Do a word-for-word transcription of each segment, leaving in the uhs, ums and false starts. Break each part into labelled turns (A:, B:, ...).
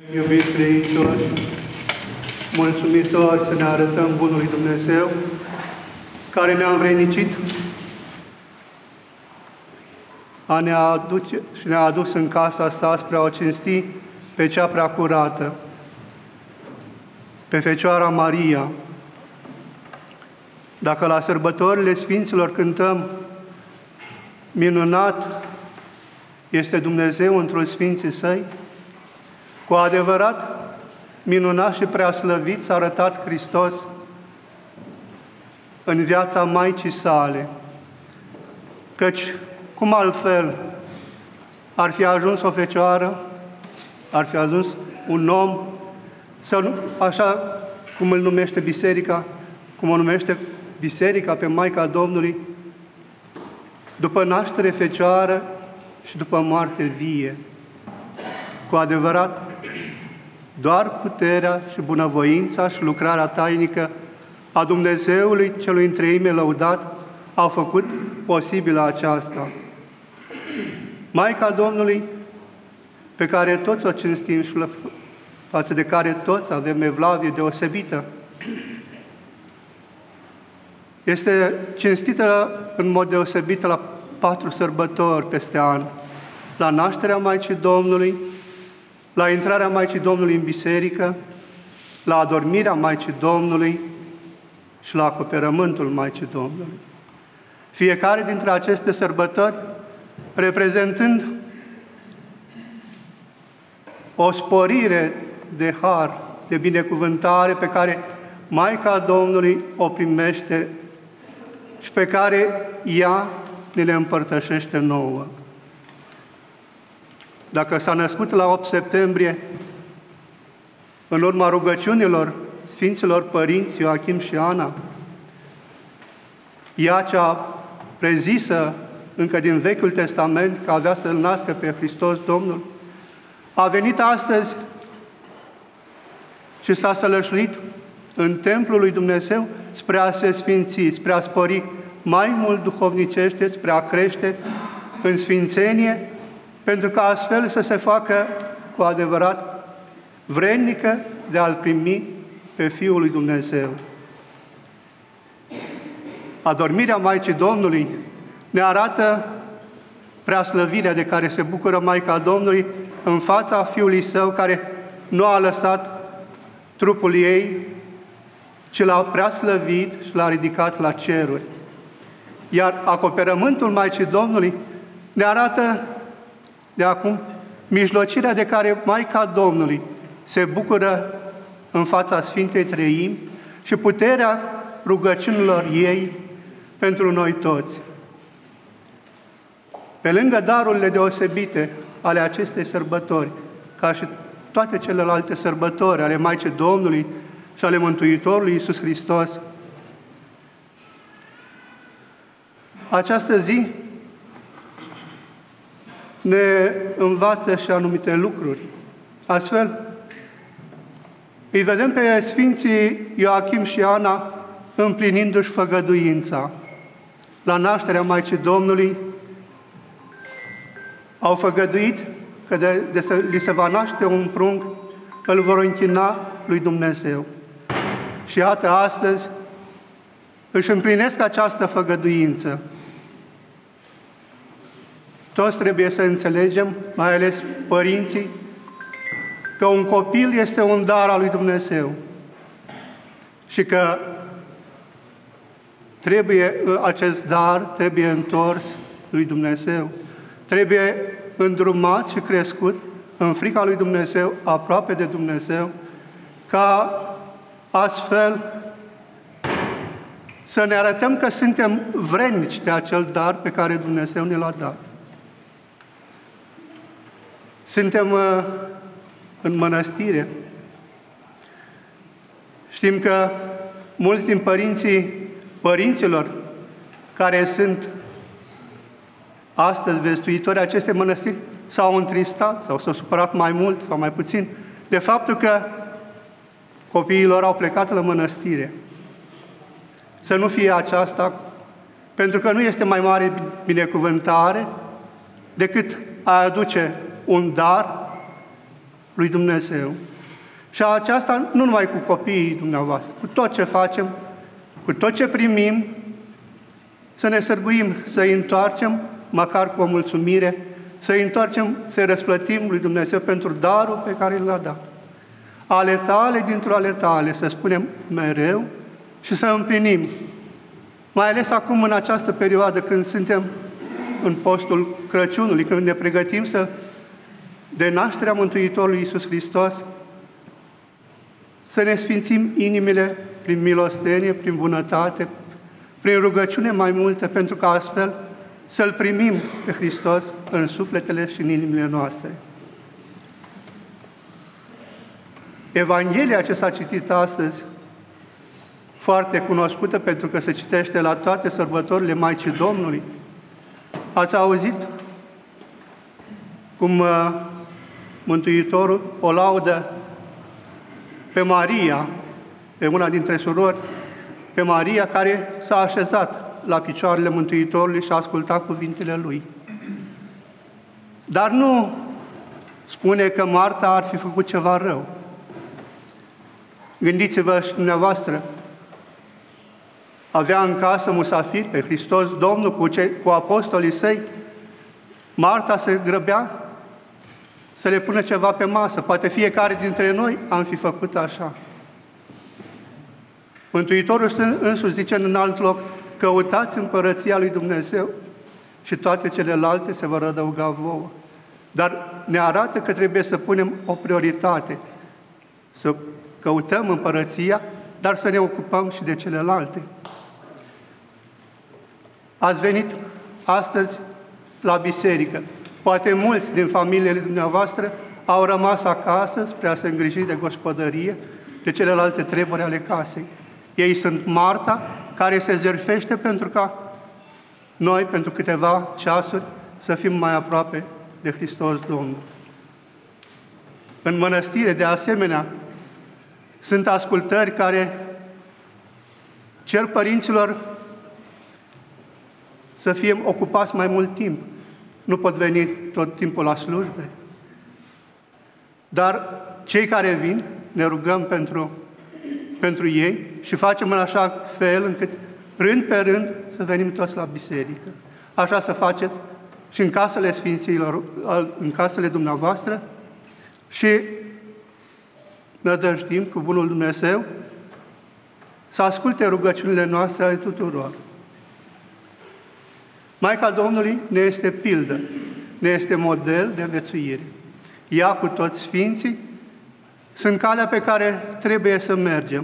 A: Iubiți credincioși, mulțumitori să ne arătăm Bunului Dumnezeu, care ne-a învrednicit a ne aduce și ne-a adus în casa sa spre a o cinsti pe cea prea curată, pe Fecioara Maria. Dacă la sărbătorile Sfinților cântăm minunat este Dumnezeu într-un Sfinții Săi, cu adevărat minunat și preaslăvit s-a arătat Hristos în viața Maicii sale, căci cum altfel ar fi ajuns o fecioară, ar fi ajuns un om, să nu, așa cum îl numește Biserica, cum o numește Biserica pe Maica Domnului, după naștere fecioară și după moarte vie. Cu adevărat, doar puterea și bunăvoința și lucrarea tainică a Dumnezeului celui în treime lăudat au făcut posibilă aceasta. Maica Domnului, pe care toți o cinstim și față de care toți avem evlavie deosebită, este cinstită în mod deosebit la patru sărbători peste an: la nașterea Maicii Domnului, la intrarea Maicii Domnului în biserică, la adormirea Maicii Domnului și la acoperământul Maicii Domnului. Fiecare dintre aceste sărbători reprezentând o sporire de har, de binecuvântare pe care Maica Domnului o primește și pe care ea ne le împărtășește nouă. Dacă s-a născut la opt septembrie, în urma rugăciunilor Sfinților Părinți Ioachim și Ana, ea cea prezisă încă din Vechiul Testament că avea să-L nască pe Hristos Domnul, a venit astăzi și s-a sălășluit în Templul lui Dumnezeu spre a se sfinți, spre a spori mai mult duhovnicește, spre a crește în sfințenie, pentru că astfel să se facă cu adevărat vrednică de a-L primi pe Fiul lui Dumnezeu. Adormirea Maicii Domnului ne arată preaslăvirea de care se bucură Maica Domnului în fața Fiului Său, care nu a lăsat trupul ei, ci l-a preaslăvit și l-a ridicat la ceruri. Iar acoperământul Maicii Domnului ne arată de acum mijlocirea de care Maica Domnului se bucură în fața Sfintei Treimi și puterea rugăciunilor ei pentru noi toți. Pe lângă darurile deosebite ale acestei sărbători, ca și toate celelalte sărbători ale Maicii Domnului și ale Mântuitorului Iisus Hristos, această zi ne învață și anumite lucruri. Astfel, îi vedem pe Sfinții Ioachim și Ana împlinindu-și făgăduința. La nașterea Maicii Domnului au făgăduit că de, de să li se va naște un prunc, îl vor închina lui Dumnezeu. Și iată, astăzi își împlinesc această făgăduință. Toți trebuie să înțelegem, mai ales părinții, că un copil este un dar al lui Dumnezeu și că trebuie acest dar trebuie întors lui Dumnezeu. Trebuie îndrumat și crescut în frica lui Dumnezeu, aproape de Dumnezeu, ca astfel să ne arătăm că suntem vrednici de acel dar pe care Dumnezeu ne l-a dat. Suntem uh, în mănăstire. Știm că mulți din părinții părinților care sunt astăzi văzduitori acestei mănăstiri s-au întristat sau s-au supărat mai mult sau mai puțin de faptul că copiii lor au plecat la mănăstire. Să nu fie aceasta, pentru că nu este mai mare binecuvântare decât a aduce un dar lui Dumnezeu. Și aceasta nu numai cu copiii dumneavoastră, cu tot ce facem, cu tot ce primim, să ne sârguim, să-i întoarcem, măcar cu o mulțumire, să-i întoarcem, să-i răsplătim lui Dumnezeu pentru darul pe care l-a dat. Ale tale dintr-o ale tale, să spunem mereu și să împlinim. Mai ales acum, în această perioadă, când suntem în postul Crăciunului, când ne pregătim să de nașterea Mântuitorului Iisus Hristos, să ne sfințim inimile prin milostenie, prin bunătate, prin rugăciune mai multe, pentru că astfel să-L primim pe Hristos în sufletele și în inimile noastre. Evanghelia ce s-a citit astăzi, foarte cunoscută pentru că se citește la toate sărbătorile Maicii Domnului, ați auzit cum Mântuitorul o laudă pe Maria, pe una dintre surori, pe Maria care s-a așezat la picioarele Mântuitorului și a ascultat cuvintele Lui. Dar nu spune că Marta ar fi făcut ceva rău. Gândiți-vă și dumneavoastră, avea în casă musafiri pe Hristos Domnul cu, cei, cu apostolii săi, Marta se grăbea să le pună ceva pe masă. Poate fiecare dintre noi am fi făcut așa. Mântuitorul însuși zice în alt loc, căutați împărăția lui Dumnezeu și toate celelalte se vor adăuga vouă. Dar ne arată că trebuie să punem o prioritate, să căutăm împărăția, dar să ne ocupăm și de celelalte. Ați venit astăzi la biserică. Poate mulți din familiile dumneavoastră au rămas acasă spre a se îngriji de gospodărie, de celelalte treburi ale casei. Ei sunt Marta, care se jertfește pentru ca noi, pentru câteva ceasuri, să fim mai aproape de Hristos Domnul. În mănăstire, de asemenea, sunt ascultări care cer părinților să fie ocupați mai mult timp. Nu pot veni tot timpul la slujbe. Dar cei care vin, ne rugăm pentru, pentru ei și facem în așa fel încât, rând pe rând, să venim toți la biserică. Așa să faceți și în casele Sfinților, în casele dumneavoastră și nădăjdim cu bunul Dumnezeu să asculte rugăciunile noastre ale tuturor. Maica Domnului ne este pildă, ne este model de învățuire. Ea cu toți Sfinții sunt calea pe care trebuie să mergem.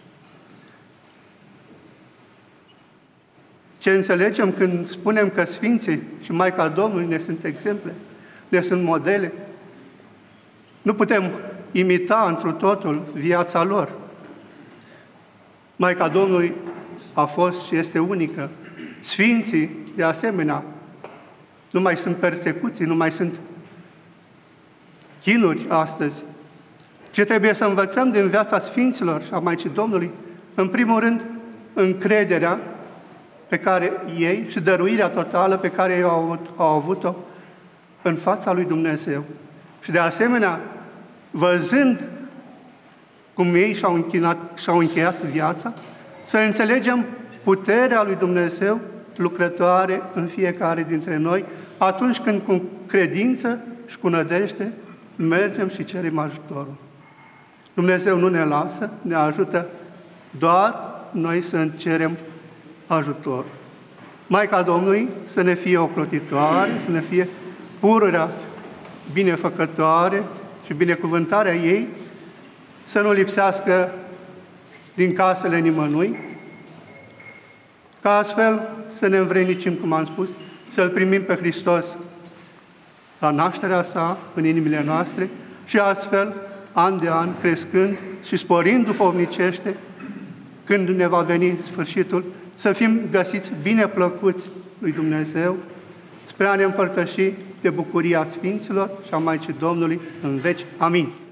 A: Ce înțelegem când spunem că Sfinții și Maica Domnului ne sunt exemple, ne sunt modele? Nu putem imita întru totul viața lor. Maica Domnului a fost și este unică. Sfinții, de asemenea, nu mai sunt persecuții, nu mai sunt chinuri astăzi. Ce trebuie să învățăm din viața Sfinților și a Maicii Domnului? În primul rând, încrederea pe care ei și dăruirea totală pe care ei au, avut, au avut-o în fața lui Dumnezeu. Și de asemenea, văzând cum ei și-au, închinat, și-au încheiat viața, să înțelegem puterea lui Dumnezeu lucrătoare în fiecare dintre noi, atunci când cu credință și cu nădejde mergem și cerem ajutorul. Dumnezeu nu ne lasă, ne ajută doar noi să cerem ajutor. Maica Domnului să ne fie ocrotitoare, să ne fie pururea binefăcătoare și binecuvântarea ei, să nu lipsească din casele nimănui, ca astfel să ne învrednicim, cum am spus, să-L primim pe Hristos la nașterea sa în inimile noastre și astfel, an de an, crescând și sporind duhovnicește, când ne va veni sfârșitul, să fim găsiți bine plăcuți lui Dumnezeu, spre a ne împărtăși de bucuria Sfinților și a Maicii Domnului în veci. Amin.